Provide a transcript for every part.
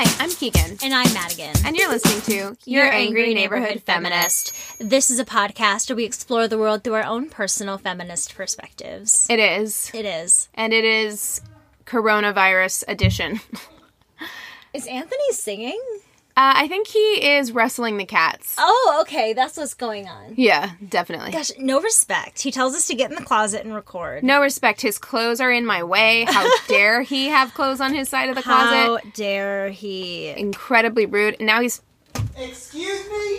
Hi, I'm Keegan. And I'm Madigan. And you're listening to Your Angry Neighborhood Feminist. This is a podcast where we explore the world through our own personal feminist perspectives. It is. It is. And it is coronavirus edition. Is Anthony singing? I think he is wrestling the cats. Oh, okay. That's what's going on. Yeah, definitely. Gosh, no respect. He tells us to get in the closet and record. No respect. His clothes are in my way. How dare he have clothes on his side of the closet? How dare he? Incredibly rude. And now he's... Excuse me?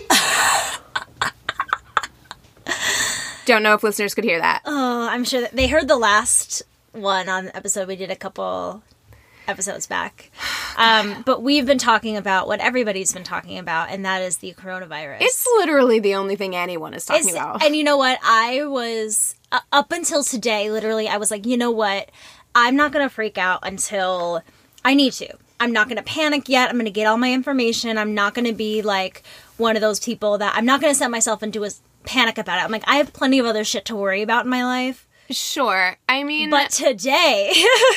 Don't know if listeners could hear that. Oh, I'm sure that they heard the last one on the episode we did a couple episodes back. But we've been talking about what everybody's been talking about, and that is the coronavirus. It's literally the only thing anyone is talking about. And you know what? I was, up until today, literally, I was like, you know what? I'm not going to freak out until I need to. I'm not going to panic yet. I'm going to get all my information. I'm not going to be like one of those people that I'm not going to set myself into a panic about it. I'm like, I have plenty of other shit to worry about in my life. Sure. I mean... But today...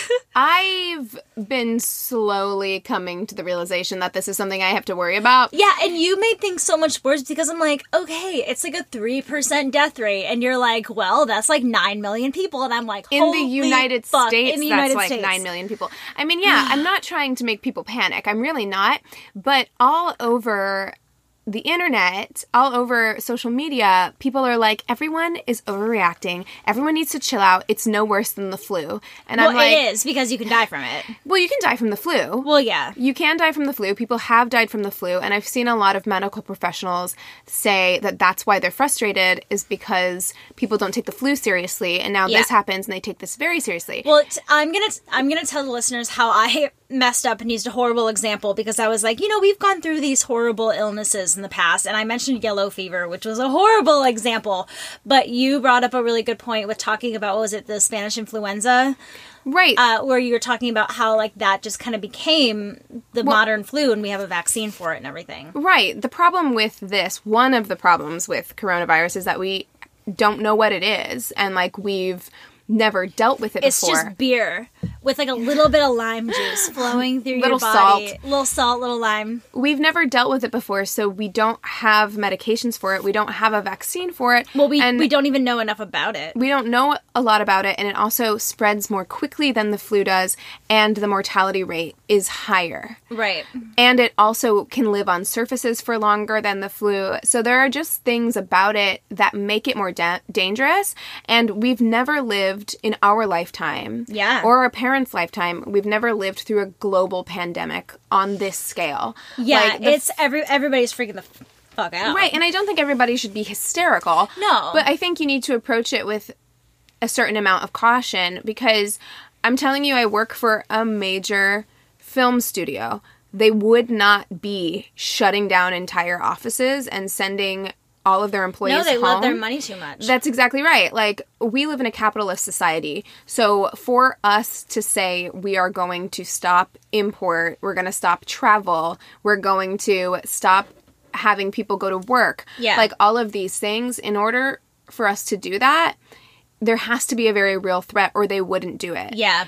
I've been slowly coming to the realization that this is something I have to worry about. Yeah, and you made things so much worse because I'm like, okay, it's like a 3% death rate. And you're like, well, that's like 9 million people. And I'm like, in the United States, in the that's United like States. 9 million people. I mean, yeah, I'm not trying to make people panic. I'm really not. But all over the internet, all over social media, people are like, everyone is overreacting. Everyone needs to chill out. It's no worse than the flu. And Well, I'm like, it is, because you can die from it. well, you can die from the flu. Well, yeah. You can die from the flu. People have died from the flu. And I've seen a lot of medical professionals say that that's why they're frustrated, is because people don't take the flu seriously. And now this happens and they take this very seriously. Well, I'm gonna tell the listeners how I messed up and used a horrible example, because I was like, you know, we've gone through these horrible illnesses in the past, and I mentioned yellow fever, which was a horrible example, but you brought up a really good point with talking about, what was it, the Spanish influenza? Right. Where you were talking about how, like, that just kind of became the modern flu, and we have a vaccine for it and everything. Right. The problem with this, one of the problems with coronavirus, is that we don't know what it is, and, like, we've never dealt with it It's before. It's just beer with, like, a little bit of lime juice flowing through your body. Little salt, little lime. We've never dealt with it before, so we don't have medications for it. We don't have a vaccine for it. Well, we don't even know enough about it. We don't know a lot about it, and it also spreads more quickly than the flu does, and the mortality rate is higher. Right. And it also can live on surfaces for longer than the flu. So there are just things about it that make it more dangerous, and we've never lived in our lifetime, or our parents' lifetime, we've never lived through a global pandemic on this scale. Yeah, like everybody's freaking the fuck out. Right, and I don't think everybody should be hysterical. No. But I think you need to approach it with a certain amount of caution, because I'm telling you, I work for a major film studio. They would not be shutting down entire offices and sending all of their employees home. No, they love their money too much. That's exactly right. Like, we live in a capitalist society. So for us to say we are going to stop import, we're going to stop travel, we're going to stop having people go to work, like all of these things, in order for us to do that, there has to be a very real threat, or they wouldn't do it. Yeah.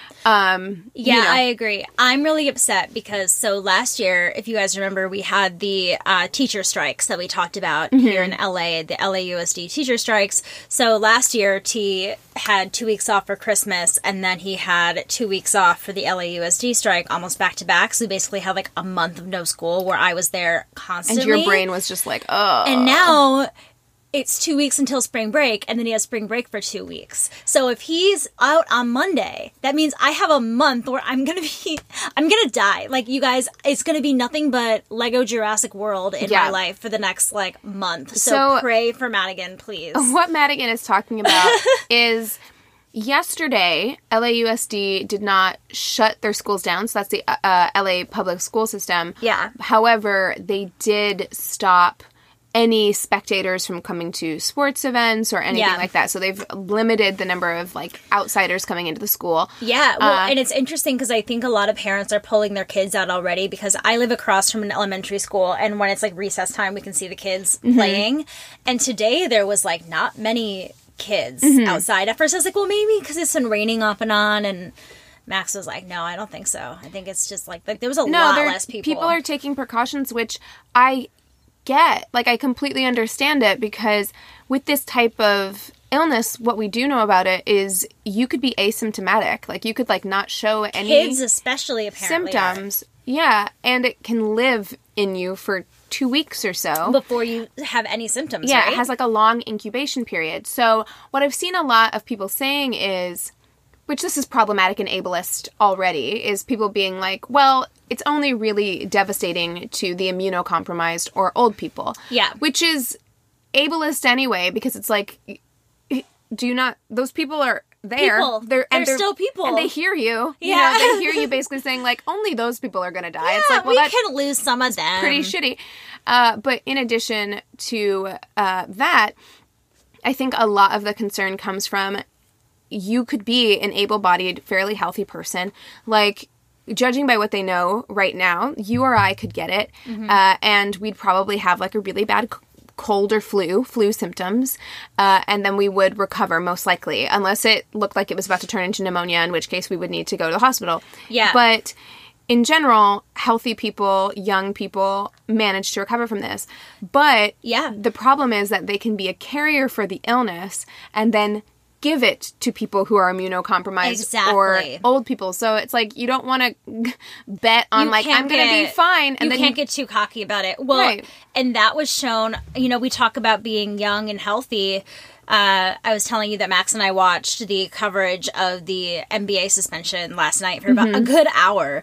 You know. I agree. I'm really upset because, so last year, if you guys remember, we had the teacher strikes that we talked about here in LA, the LAUSD teacher strikes. So last year, T had 2 weeks off for Christmas, and then he had 2 weeks off for the LAUSD strike, almost back to back. So we basically had like a month of no school where I was there constantly. And your brain was just like, oh. And now it's 2 weeks until spring break, and then he has spring break for 2 weeks. So if he's out on Monday, that means I have a month where I'm gonna die. Like, you guys, it's gonna be nothing but Lego Jurassic World in my life for the next, like, month. So pray for Madigan, please. What Madigan is talking about is, yesterday, LAUSD did not shut their schools down, so that's the LA public school system. Yeah. However, they did stop any spectators from coming to sports events or anything like that. So they've limited the number of, like, outsiders coming into the school. Yeah, well, and it's interesting because I think a lot of parents are pulling their kids out already, because I live across from an elementary school, and when it's, like, recess time, we can see the kids playing. And today there was, like, not many kids outside. At first I was like, well, maybe because it's been raining off and on, and Max was like, no, I don't think so. I think it's just like there was a lot less people. People are taking precautions, which I get. Like, I completely understand it, because with this type of illness, what we do know about it is you could be asymptomatic. Like, you could, like, not show any kids especially apparently symptoms. Yeah, and it can live in you for 2 weeks or so. Before you have any symptoms, Yeah, right? it has, like, a long incubation period. So what I've seen a lot of people saying is, which this is problematic and ableist already, is people being like, well, it's only really devastating to the immunocompromised or old people. Yeah. Which is ableist anyway, because it's like, do you not, those people are there. People. They're still people. And they hear you. Yeah. You know, they hear you basically saying, like, only those people are going to die. Yeah, It's like, well, we that's can lose some of them. pretty shitty. But in addition to that, I think a lot of the concern comes from, you could be an able-bodied, fairly healthy person. Like, judging by what they know right now, you or I could get it, and we'd probably have, like, a really bad cold or flu symptoms, and then we would recover, most likely, unless it looked like it was about to turn into pneumonia, in which case we would need to go to the hospital. Yeah. But in general, healthy people, young people manage to recover from this. But Yeah. the problem is that they can be a carrier for the illness and then give it to people who are immunocompromised Exactly. or old people. So it's like, you don't want to bet on, You like, can't I'm going to be get- fine. And You then can't get too cocky about it. Well, Right. and that was shown, we talk about being young and healthy. I was telling you that Max and I watched the coverage of the NBA suspension last night for about a good hour.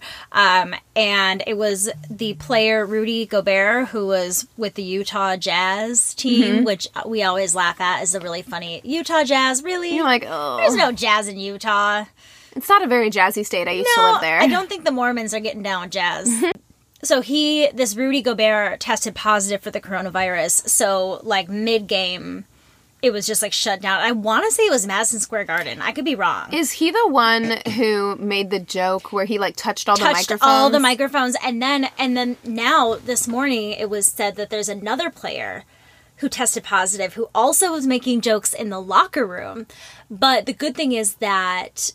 And it was the player Rudy Gobert, who was with the Utah Jazz team, which we always laugh at as a really funny Utah Jazz. Really? you're like, oh, There's no jazz in Utah. it's not a very jazzy state. I used to live there. I don't think the Mormons are getting down with jazz. So this Rudy Gobert tested positive for the coronavirus. So, like, mid-game, it was just, like, shut down. I want to say it was Madison Square Garden. I could be wrong. Is he the one who made the joke where he, like, touched all the microphones? all the microphones. And then now, this morning, it was said that there's another player who tested positive who also was making jokes in the locker room. But the good thing is that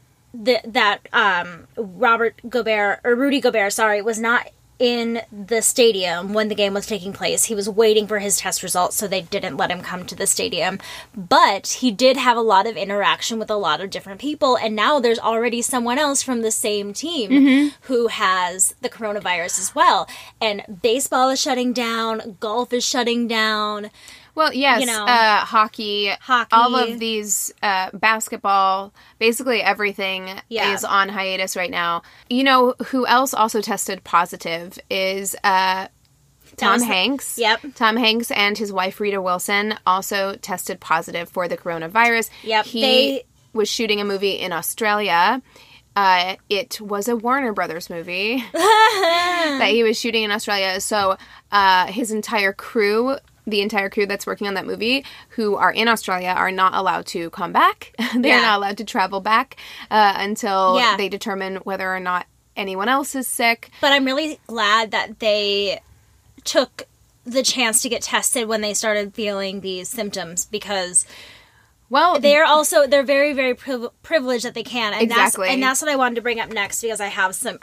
Rudy Gobert, was not in the stadium when the game was taking place. He was waiting for his test results, so they didn't let him come to the stadium. But he did have a lot of interaction with a lot of different people, and now there's already someone else from the same team who has the coronavirus as well. And baseball is shutting down, golf is shutting down. Well, yes, You know. hockey, all of these, basketball, basically everything Yeah. is on hiatus right now. You know who else also tested positive is Tom Hanks. Yep. Tom Hanks and his wife Rita Wilson also tested positive for the coronavirus. Yep, He was shooting a movie in Australia. It was a Warner Brothers movie that he was shooting in Australia. So his entire crew, the entire crew that's working on that movie, who are in Australia, are not allowed to come back. They're Yeah. not allowed to travel back until Yeah. they determine whether or not anyone else is sick. But I'm really glad that they took the chance to get tested when they started feeling these symptoms, because Well, they're very, very privileged that they can. And Exactly. that's what I wanted to bring up next, because I have some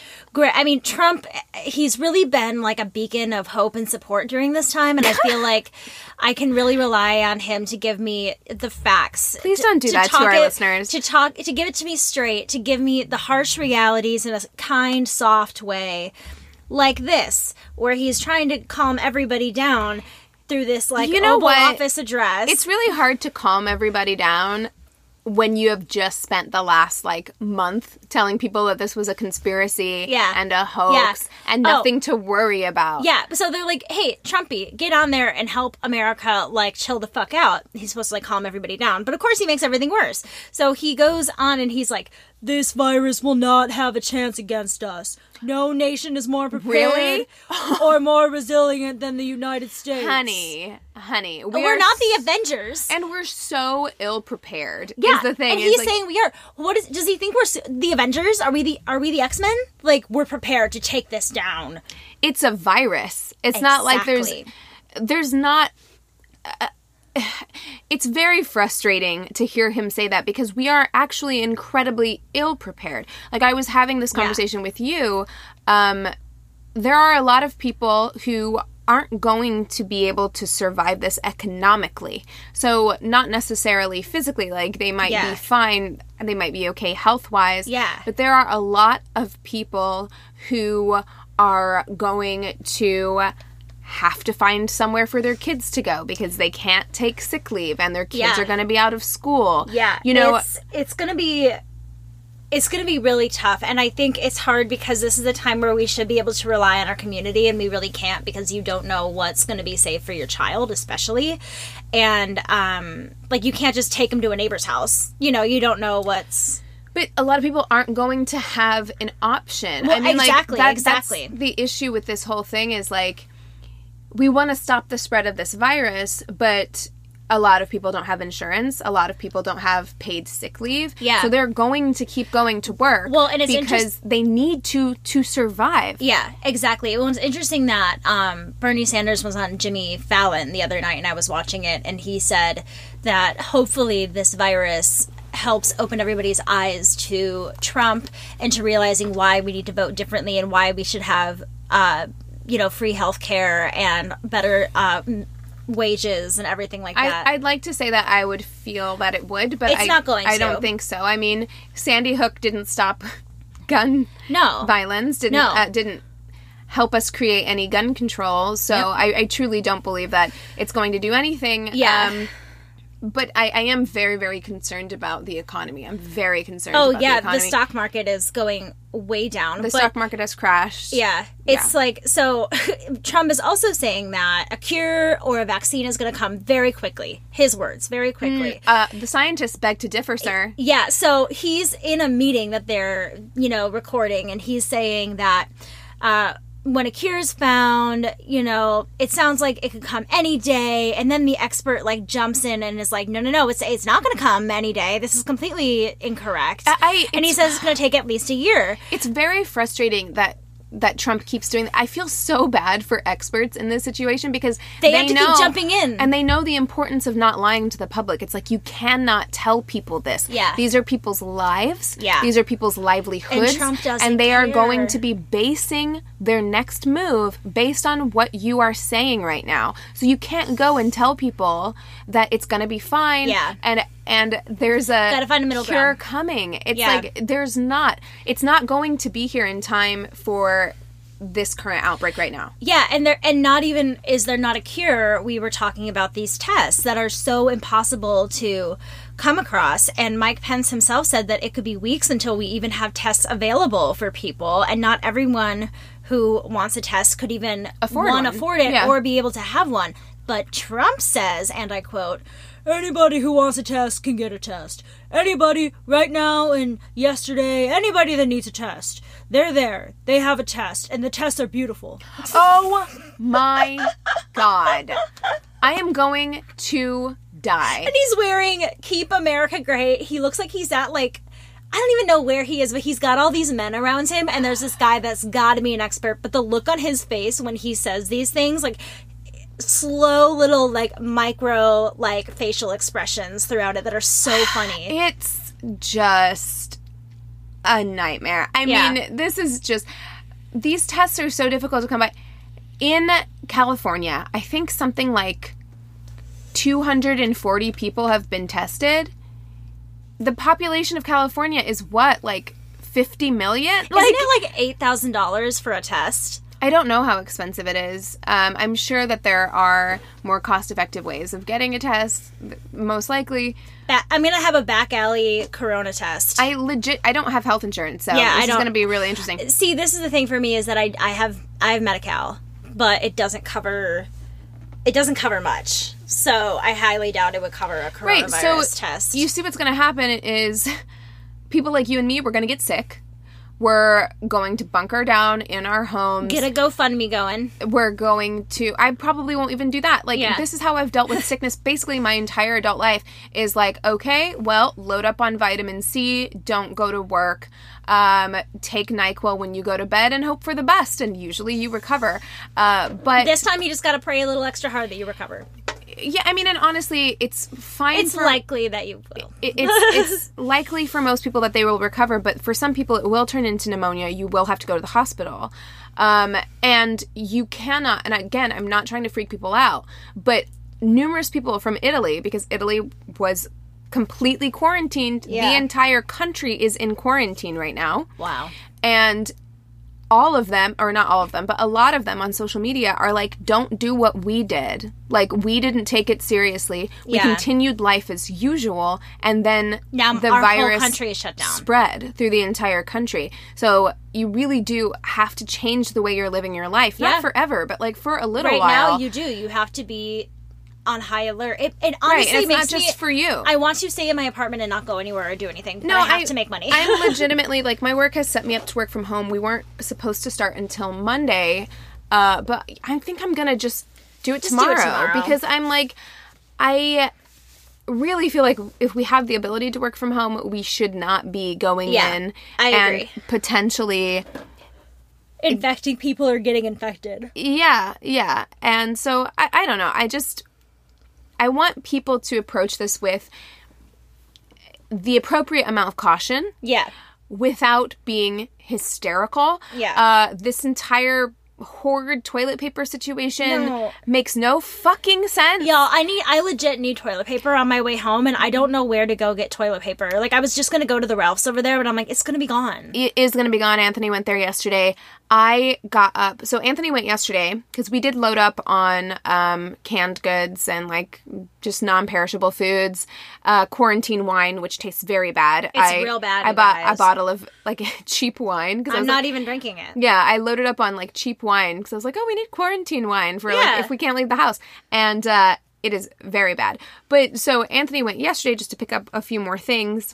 Trump, he's really been like a beacon of hope and support during this time, and I feel like I can really rely on him to give me the facts. Please don't do that to talk our it- listeners. To give it to me straight, to give me the harsh realities in a kind, soft way, like this, where he's trying to calm everybody down through this, like, You know Oval what? Office address. it's really hard to calm everybody down when you have just spent the last, like, month telling people that this was a conspiracy Yeah. and a hoax and Oh. nothing to worry about. Yeah, so they're like, hey, Trumpy, get on there and help America, like, chill the fuck out. He's supposed to, like, calm everybody down. But of course he makes everything worse. So he goes on and he's like, this virus will not have a chance against us. No nation is more prepared Really? or more resilient than the United States. Honey, We're not the Avengers. and we're so ill prepared. Yeah, is the thing. and It's he's like, saying we are. Does he think we're the Avengers? Are we the X-Men? Like, we're prepared to take this down. it's a virus. It's not like Exactly. there's not. it's very frustrating to hear him say that because we are actually incredibly ill prepared. Like, I was having this conversation with you. There are a lot of people who aren't going to be able to survive this economically. So not necessarily physically, like they might be fine, they might be okay health-wise. Yeah. But there are a lot of people who are going to have to find somewhere for their kids to go because they can't take sick leave and their kids are going to be out of school. Yeah. You know, it's going to be really tough, and I think it's hard because this is a time where we should be able to rely on our community, and we really can't because you don't know what's going to be safe for your child, especially. And like, you can't just take them to a neighbor's house. You know, you don't know what's... But a lot of people aren't going to have an option. Well, I mean, exactly. That's the issue with this whole thing is, like, we want to stop the spread of this virus, but a lot of people don't have insurance. A lot of people don't have paid sick leave. Yeah. So they're going to keep going to work. Well, and it's because they need to survive. Yeah, exactly. Well, it's interesting that Bernie Sanders was on Jimmy Fallon the other night, and I was watching it, and he said that hopefully this virus helps open everybody's eyes to Trump and to realizing why we need to vote differently and why we should have, free health care and better wages and everything like that. I'd like to say that I would feel that it would, but it's not going to. I don't think so. I mean, Sandy Hook didn't stop gun violence, didn't help us create any gun control, so I truly don't believe that it's going to do anything. Yeah. But I am very, very concerned about the economy. I'm very concerned about the economy. The stock market is going way down. The stock market has crashed. Yeah. It's like, so Trump is also saying that a cure or a vaccine is going to come very quickly. His words, very quickly. The scientists beg to differ, sir. Yeah. So he's in a meeting that they're, recording, and he's saying that when a cure is found, it sounds like it could come any day. And then the expert jumps in and is like, no, it's not going to come any day. This is completely incorrect. And he says it's going to take at least a year. It's very frustrating that Trump keeps doing that. I feel so bad for experts in this situation because they have to keep jumping in. And they know the importance of not lying to the public. It's like, you cannot tell people this. Yeah. These are people's lives. Yeah. These are people's livelihoods. And Trump doesn't And they are care. going to be basing their next move based on what you are saying right now. So you can't go and tell people that it's going to be fine. Yeah. And there's a gotta find a middle cure ground. coming. It's like, it's not going to be here in time for this current outbreak right now. Yeah, and not even is there not a cure. We were talking about these tests that are so impossible to come across, and Mike Pence himself said that it could be weeks until we even have tests available for people, and not everyone who wants a test could even afford it or be able to have one. But Trump says, and I quote, "Anybody who wants a test can get a test. Anybody right now and yesterday, anybody that needs a test, they're there. They have a test, and the tests are beautiful." Oh my God. I am going to die. And he's wearing Keep America Great. He looks like he's at I don't even know where he is, but he's got all these men around him, and there's this guy that's got to be an expert. But the look on his face when he says these things, slow little micro facial expressions throughout it that are so funny. It's just a nightmare. I mean, this is just, these tests are so difficult to come by. In California, I think something like 240 people have been tested. The population of California is what, 50 million? Isn't it $8,000 for a test? I don't know how expensive it is. I'm sure that there are more cost-effective ways of getting a test, most likely. I'm going to have a back alley corona test. I don't have health insurance, so this is going to be really interesting. See, this is the thing for me is that I have Medi-Cal, but it doesn't cover much. So I highly doubt it would cover a coronavirus test. You see what's going to happen is people like you and me, we're going to get sick. We're going to bunker down in our homes. Get a GoFundMe going. We're going to... I probably won't even do that. This is how I've dealt with sickness basically my entire adult life. Is okay, well, load up on vitamin C. Don't go to work. Take NyQuil when you go to bed and hope for the best. And usually you recover. But this time you just got to pray a little extra hard that you recover. Yeah, I mean, and honestly, it's fine. It's likely that you will. It's likely for most people that they will recover, but for some people it will turn into pneumonia. You will have to go to the hospital. And you cannot, and again, I'm not trying to freak people out, but numerous people from Italy, because Italy was completely quarantined. Yeah. The entire country is in quarantine right now. Wow. And all of them, or not all of them, but a lot of them on social media are like, don't do what we did. Like, we didn't take it seriously. We continued life as usual, and then now the our virus whole country is shut down. Spread through the entire country. So you really do have to change the way you're living your life. Not forever, but like for a little while. Right now, you do. You have to be on high alert. It honestly right, and it's makes not just for you. I want to stay in my apartment and not go anywhere or do anything. No, I have to make money. I'm legitimately, like, my work has set me up to work from home. We weren't supposed to start until Monday, but I think I'm gonna just do it tomorrow because I'm like, I really feel like if we have the ability to work from home, we should not be going in and potentially infecting people or getting infected. Yeah. And so I don't know. I want people to approach this with the appropriate amount of caution. Yeah. Without being hysterical. Yeah. This entire hoard toilet paper situation makes no fucking sense. Y'all, I legit need toilet paper on my way home, and I don't know where to go get toilet paper. Like, I was just gonna go to the Ralph's over there, but I'm like, it's gonna be gone. It is gonna be gone. Anthony went there yesterday. I got up. So Anthony went yesterday because we did load up on canned goods and like just non-perishable foods, quarantine wine, which tastes very bad. It's real bad. I bought a bottle of like cheap wine because I'm not even drinking it. Yeah, I loaded up on like cheap wine because I was like, oh, we need quarantine wine for like if we can't leave the house, and it is very bad. But so Anthony went yesterday just to pick up a few more things,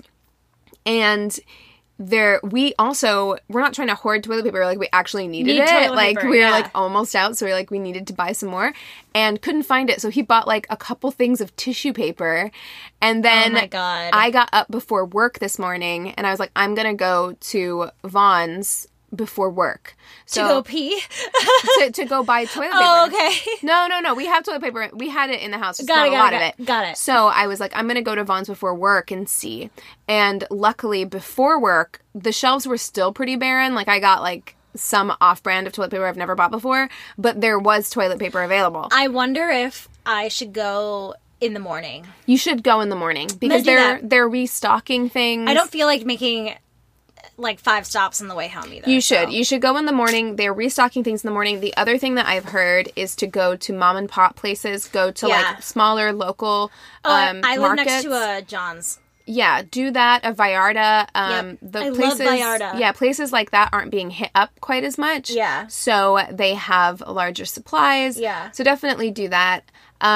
and we're not trying to hoard toilet paper, like we actually needed it. Like we were like almost out, so we needed to buy some more and couldn't find it. So he bought like a couple things of tissue paper, and then oh my God. I got up before work this morning and I was like, I'm gonna go to Vaughn's before work. So, to go pee? to go buy toilet paper. Oh, okay. No. We have toilet paper. We had it in the house. Just got not a lot of it. Got it. So I was like, I'm going to go to Vaughn's before work and see. And luckily, before work, the shelves were still pretty barren. Like, I got, like, some off-brand of toilet paper I've never bought before. But there was toilet paper available. I wonder if I should go in the morning. You should go in the morning. Because they're restocking things. I don't feel like making like 5 stops on the way home either. You should go in the morning. They're restocking things in the morning. The other thing that I've heard is to go to mom and pop places, go to like smaller local I live markets. next to a John's. Yeah, do that. A Vallarta. I love Vallarta. Yeah, places like that aren't being hit up quite as much. Yeah. So they have larger supplies. Yeah. So definitely do that.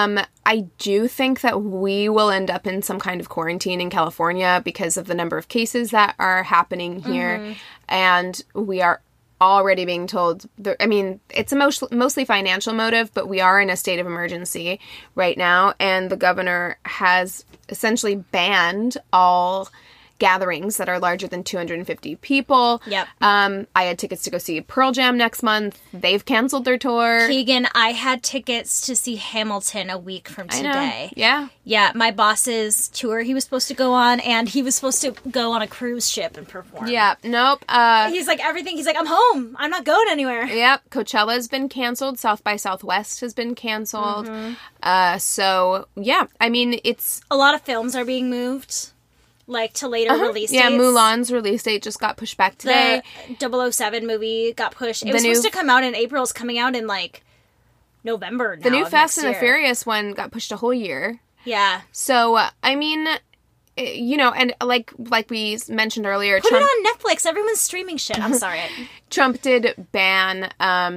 I do think that we will end up in some kind of quarantine in California because of the number of cases that are happening here. Mm-hmm. And we are already being told, it's a mostly financial motive, but we are in a state of emergency right now. And the governor has essentially banned all gatherings that are larger than 250 people. Yep. I had tickets to go see Pearl Jam next month. They've canceled their tour. Keegan, I had tickets to see Hamilton a week from today. I know. Yeah. Yeah, my boss's tour he was supposed to go on, and he was supposed to go on a cruise ship and perform. Yeah. Nope. He's like, everything. He's like, I'm home. I'm not going anywhere. Yep. Coachella's been canceled. South by Southwest has been canceled. Mm-hmm. So, yeah. I mean, it's... A lot of films are being moved. Like, to later release dates. Yeah, Mulan's release date just got pushed back today. The 007 movie got pushed. It was supposed to come out in April. It's coming out in, like, November now. The new Fast and the Furious one got pushed a whole year. Yeah. So, I mean, and like we mentioned earlier... Put it on Netflix. Everyone's streaming shit. I'm sorry. Trump did ban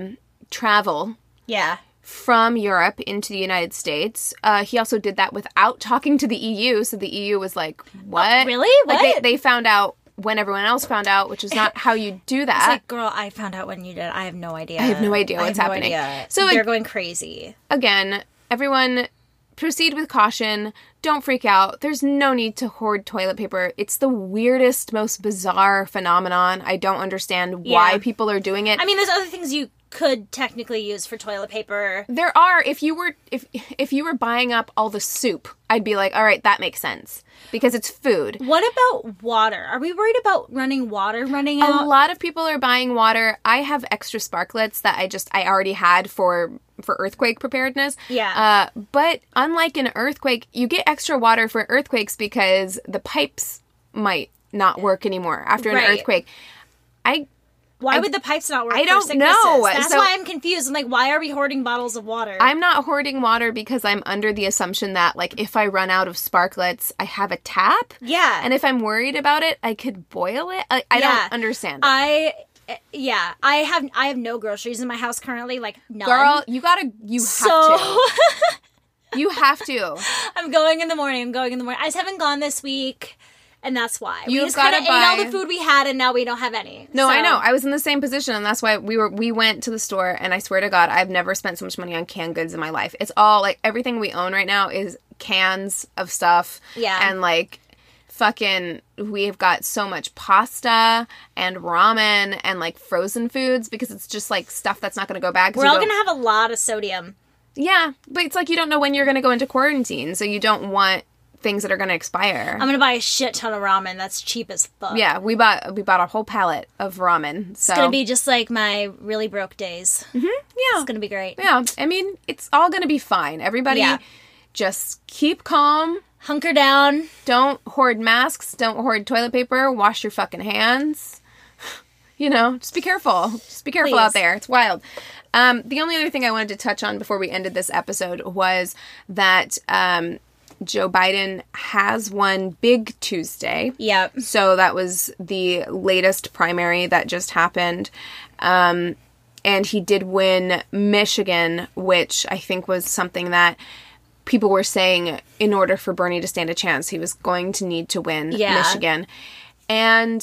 travel. Yeah. From Europe into the United States. He also did that without talking to the EU, so the EU was like, what? Oh, really? What? Like, they found out when everyone else found out, which is not how you do that. It's like, girl, I found out when you did. I have no idea. I have no idea what's happening. So they're going crazy. Again, everyone... Proceed with caution. Don't freak out. There's no need to hoard toilet paper. It's the weirdest, most bizarre phenomenon. I don't understand why people are doing it. I mean, there's other things you could technically use for toilet paper. There are, if you were buying up all the soup, I'd be like, all right, that makes sense. Because it's food. What about water? Are we worried about running out? A lot of people are buying water. I have extra sparklets that I already had for earthquake preparedness. Yeah. But unlike an earthquake, you get extra water for earthquakes because the pipes might not work anymore after an earthquake. Why would the pipes not work? I don't for sicknesses? know. That's why I'm confused. I'm like, why are we hoarding bottles of water? I'm not hoarding water because I'm under the assumption that, like, if I run out of sparklets, I have a tap. Yeah. And if I'm worried about it, I could boil it. I don't understand. I have no groceries in my house currently, like none. Girl, you have to. You have to. I'm going in the morning. I just haven't gone this week. And that's why. We You've just kind of ate gotta all buy- the food we had, and now we don't have any. No, So- I know. I was in the same position, and that's why we went to the store, and I swear to God, I've never spent so much money on canned goods in my life. It's all, like, everything we own right now is cans of stuff. Yeah. And, like, fucking, we've got so much pasta and ramen and, like, frozen foods because it's just, like, stuff that's not going to go bad. We're all going to have a lot of sodium. Yeah, but it's like you don't know when you're going to go into quarantine, so you don't want things that are going to expire. I'm going to buy a shit ton of ramen. That's cheap as fuck. Yeah, we bought a whole pallet of ramen. So It's going to be just like my really broke days. yeah, It's going to be great. yeah. I mean, it's all going to be fine. Everybody, just keep calm. Hunker down. Don't hoard masks. Don't hoard toilet paper. Wash your fucking hands. You know, just be careful. Just be careful Please. out there. It's wild. The only other thing I wanted to touch on before we ended this episode was that Joe Biden has won Big Tuesday. Yep. So that was the latest primary that just happened. And he did win Michigan, which I think was something that people were saying in order for Bernie to stand a chance, he was going to need to win Michigan. And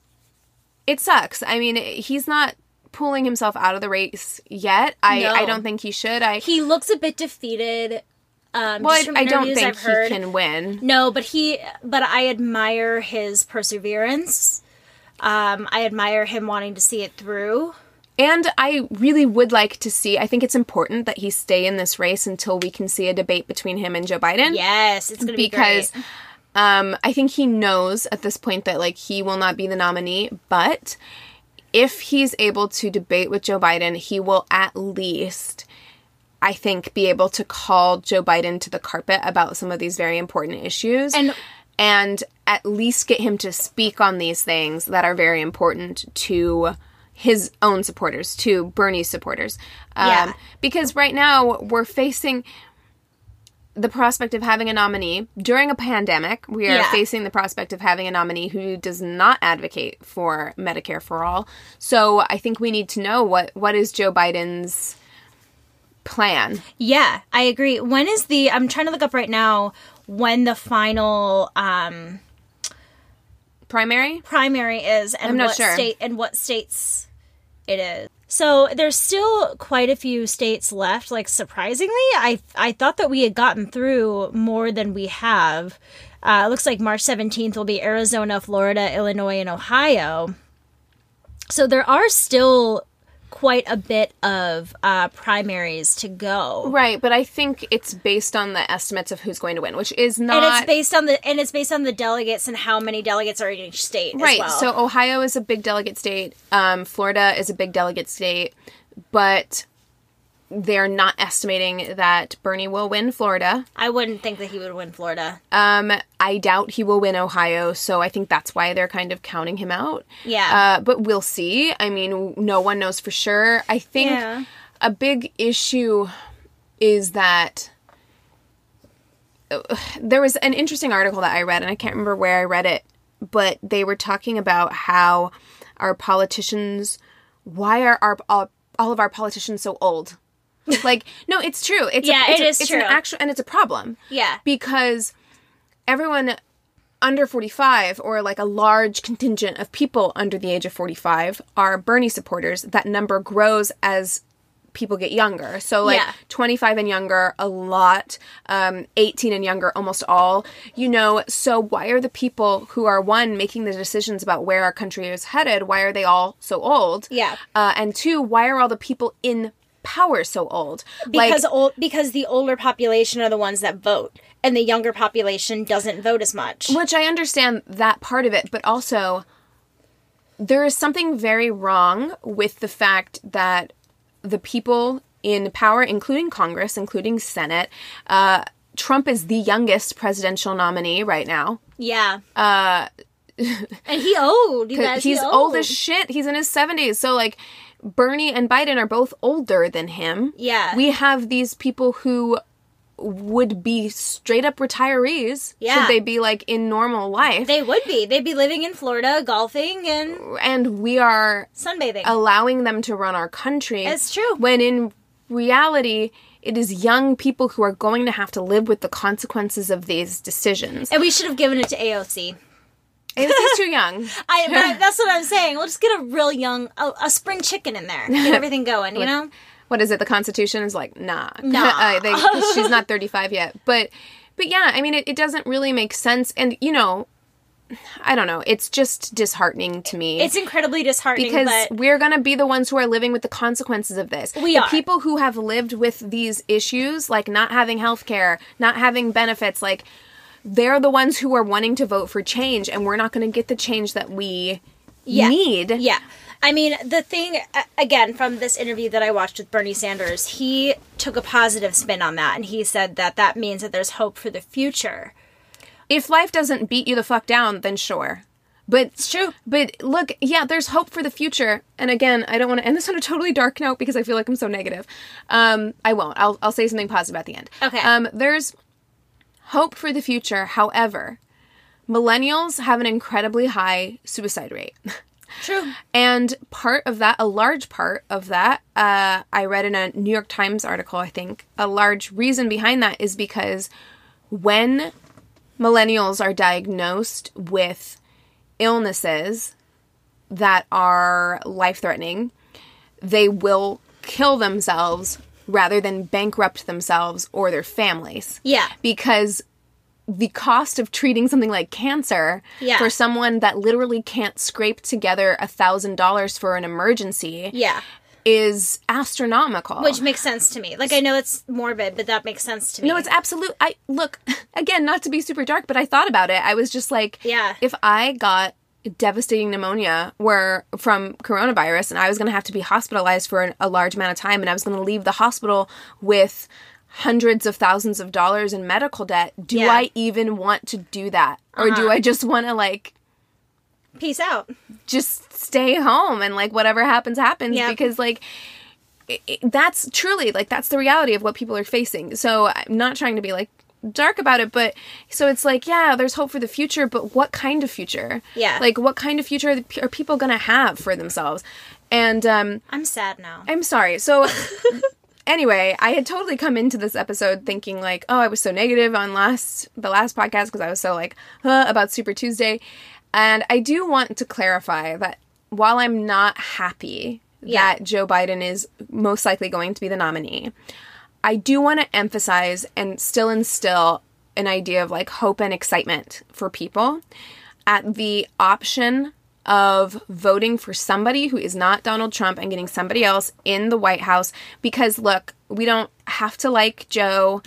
it sucks. I mean, he's not pulling himself out of the race yet. I don't think he should. He looks a bit defeated. Well, I don't think he can win. No, but I admire his perseverance. I admire him wanting to see it through. And I really would like to see, I think it's important that he stay in this race until we can see a debate between him and Joe Biden. Yes, it's going to be great. Because I think he knows at this point that, like, he will not be the nominee, but if he's able to debate with Joe Biden, he will at least, I think, be able to call Joe Biden to the carpet about some of these very important issues. And at least get him to speak on these things that are very important to his own supporters, to Bernie's supporters. Because right now we're facing the prospect of having a nominee during a pandemic. We are facing the prospect of having a nominee who does not advocate for Medicare for all. So I think we need to know what is Joe Biden's plan. Yeah, I agree. When is I'm trying to look up right now when the final primary is, and I'm not what sure. state and what states it is. So there's still quite a few states left. Like, surprisingly, I thought that we had gotten through more than we have. It looks like March 17th will be Arizona, Florida, Illinois, and Ohio. So there are still quite a bit of primaries to go. Right, but I think it's based on the estimates of who's going to win, which is not. And it's based on the delegates and how many delegates are in each state. Right. As well. So Ohio is a big delegate state. Florida is a big delegate state, but they're not estimating that Bernie will win Florida. I wouldn't think that he would win Florida. I doubt he will win Ohio, so I think that's why they're kind of counting him out. Yeah. But we'll see. I mean, no one knows for sure. I think a big issue is that there was an interesting article that I read, and I can't remember where I read it, but they were talking about how our politicians, why are all of our politicians so old? Like, no, it's true. It is true. And it's a problem. Yeah. Because everyone under 45, or like a large contingent of people under the age of 45, are Bernie supporters. That number grows as people get younger. So, like, 25 and younger, a lot. 18 and younger, almost all. You know, so why are the people who are, one, making the decisions about where our country is headed, why are they all so old? Yeah. And two, why are all the people in power so old? Because the older population are the ones that vote, and the younger population doesn't vote as much. Which I understand that part of it, but also there is something very wrong with the fact that the people in power, including Congress, including Senate, Trump is the youngest presidential nominee right now. Yeah. And he old, you guys. He's old as shit. He's in his 70s. So, like, Bernie and Biden are both older than him. Yeah. We have these people who would be straight up retirees. Yeah. Should they be, like, in normal life. They would be. They'd be living in Florida, golfing, and we are sunbathing, allowing them to run our country. It's true. When in reality, it is young people who are going to have to live with the consequences of these decisions. And we should have given it to AOC. AOC's too young. That's what I'm saying. We'll just get a real young, a spring chicken in there. Get everything going, you know? What is it? The Constitution is like, nah. Nah. She's not 35 yet. But yeah, I mean, it doesn't really make sense. And, you know, I don't know. It's just disheartening to me. It's incredibly disheartening. Because we're going to be the ones who are living with the consequences of this. We are. People who have lived with these issues, like not having health care, not having benefits, like, they're the ones who are wanting to vote for change. And we're not going to get the change that we need. Yeah. I mean, the thing, again, from this interview that I watched with Bernie Sanders, he took a positive spin on that, and he said that means that there's hope for the future. If life doesn't beat you the fuck down, then sure. But it's true. But look, yeah, there's hope for the future. And again, I don't want to end this on a totally dark note because I feel like I'm so negative. I won't. I'll say something positive at the end. Okay. There's hope for the future. However, millennials have an incredibly high suicide rate. True. And a large part of that, I read in a New York Times article, I think, a large reason behind that is because when millennials are diagnosed with illnesses that are life-threatening, they will kill themselves rather than bankrupt themselves or their families. Yeah. Because the cost of treating something like cancer for someone that literally can't scrape together $1,000 for an emergency is astronomical. Which makes sense to me. Like, I know it's morbid, but that makes sense to me. No, it's absolute. Look, again, not to be super dark, but I thought about it. I was just like, if I got devastating pneumonia from coronavirus and I was going to have to be hospitalized for a large amount of time and I was going to leave the hospital with hundreds of thousands of dollars in medical debt, do I even want to do that? Or do I just want to, like, peace out, just stay home and, like, whatever happens because, like, that's truly, like, that's the reality of what people are facing. So I'm not trying to be, like, dark about it, but so it's like, yeah, there's hope for the future, but what kind of future? Yeah. Like, what kind of future are people going to have for themselves? And I'm sad now. I'm sorry. So anyway, I had totally come into this episode thinking, like, oh, I was so negative on the last podcast because I was so, like, about Super Tuesday. And I do want to clarify that while I'm not happy that Joe Biden is most likely going to be the nominee, I do want to emphasize and still instill an idea of, like, hope and excitement for people at the option of voting for somebody who is not Donald Trump and getting somebody else in the White House. Because, look, we don't have to like Joe.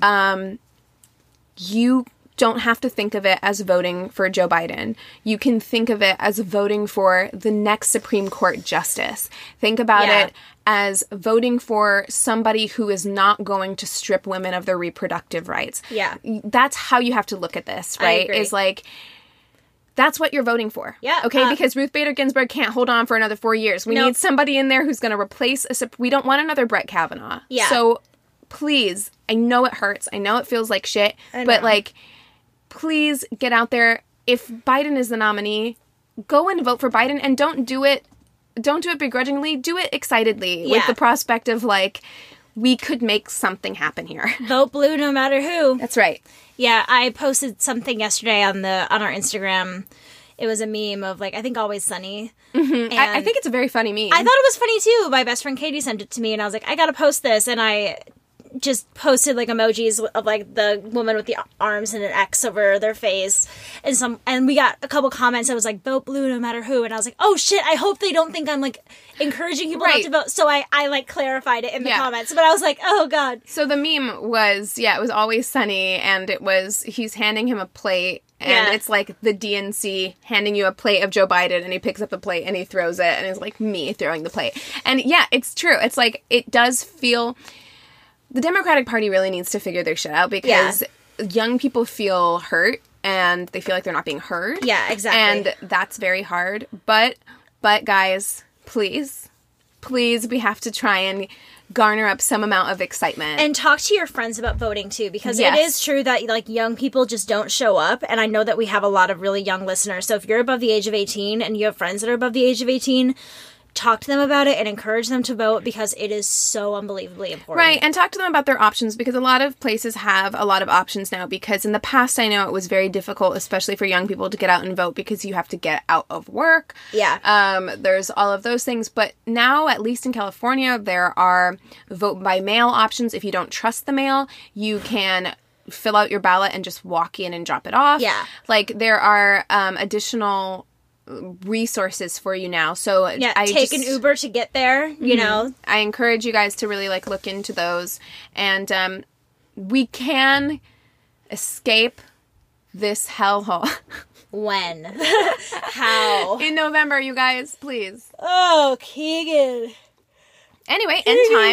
You don't have to think of it as voting for Joe Biden. You can think of it as voting for the next Supreme Court justice. Think about it as voting for somebody who is not going to strip women of their reproductive rights. Yeah. That's how you have to look at this, right? Is like, that's what you're voting for. Yeah. Okay? Because Ruth Bader Ginsburg can't hold on for another 4 years. We need somebody in there who's going to replace we don't want another Brett Kavanaugh. Yeah. So please, I know it hurts. I know it feels like shit. But, like, please get out there. If Biden is the nominee, go and vote for Biden, and don't do it begrudgingly. Do it excitedly with the prospect of, like, we could make something happen here. Vote blue no matter who. That's right. Yeah, I posted something yesterday on our Instagram. It was a meme of, like, I think Always Sunny. Mm-hmm. I think it's a very funny meme. I thought it was funny, too. My best friend Katie sent it to me, and I was like, I gotta post this. And I just posted, like, emojis of, like, the woman with the arms and an X over their face. And we got a couple comments that was like, vote blue no matter who. And I was like, oh, shit, I hope they don't think I'm, like, encouraging people not to vote. So I like, clarified it in the comments. But I was like, oh, God. So the meme was, it was Always Sunny, and it was, he's handing him a plate. And it's like the DNC handing you a plate of Joe Biden, and he picks up the plate and he throws it, and it's like me throwing the plate. And yeah, it's true. It's like, it does feel... The Democratic Party really needs to figure their shit out, because young people feel hurt, and they feel like they're not being heard. Yeah, exactly. And that's very hard. But guys, please, we have to try and garner up some amount of excitement. And talk to your friends about voting, too, because it is true that, like, young people just don't show up, and I know that we have a lot of really young listeners, so if you're above the age of 18 and you have friends that are above the age of 18, talk to them about it and encourage them to vote, because it is so unbelievably important. Right, and talk to them about their options, because a lot of places have a lot of options now, because in the past I know it was very difficult, especially for young people, to get out and vote because you have to get out of work. Yeah. There's all of those things, but now, at least in California, there are vote by mail options. If you don't trust the mail, you can fill out your ballot and just walk in and drop it off. Yeah. Like, there are additional resources for you now. So take an Uber to get there, you know. I encourage you guys to really, like, look into those, and we can escape this hellhole. When? How? In November, you guys, please. Oh, Keegan. Anyway,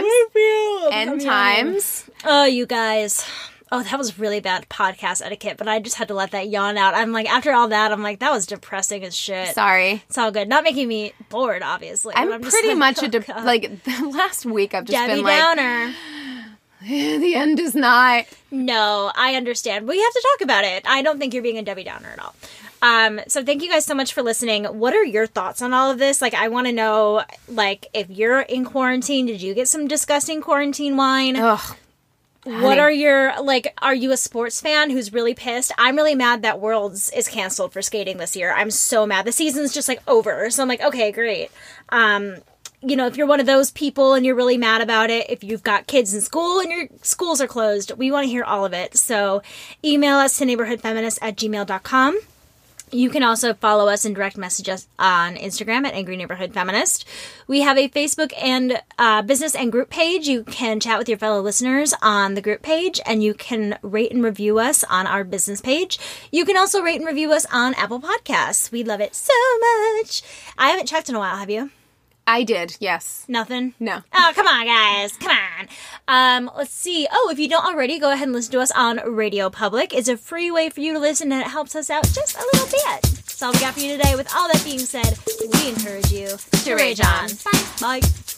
end times. Oh, you guys. Oh, that was really bad podcast etiquette, but I just had to let that yawn out. I'm like, after all that, I'm like, that was depressing as shit. Sorry. It's all good. Not making me bored, obviously. I'm pretty much like, the last week I've just Debbie been like... Downer. The end is nigh. No, I understand. We have to talk about it. I don't think you're being a Debbie Downer at all. So thank you guys so much for listening. What are your thoughts on all of this? Like, I want to know, like, if you're in quarantine, did you get some disgusting quarantine wine? Ugh. What are your, like, are you a sports fan who's really pissed? I'm really mad that Worlds is canceled for skating this year. I'm so mad. The season's just, like, over. So I'm like, okay, great. You know, if you're one of those people and you're really mad about it, if you've got kids in school and your schools are closed, we want to hear all of it. So email us to neighborhoodfeminist@gmail.com. You can also follow us and direct message us on Instagram at Angry Neighborhood Feminist. We have a Facebook and business and group page. You can chat with your fellow listeners on the group page, and you can rate and review us on our business page. You can also rate and review us on Apple Podcasts. We love it so much. I haven't checked in a while, have you? I did, yes. Nothing? No. Oh, come on, guys. Come on. Let's see. Oh, if you don't already, go ahead and listen to us on Radio Public. It's a free way for you to listen, and it helps us out just a little bit. That's all we got for you today. With all that being said, we encourage you to rage on. Bye. Bye.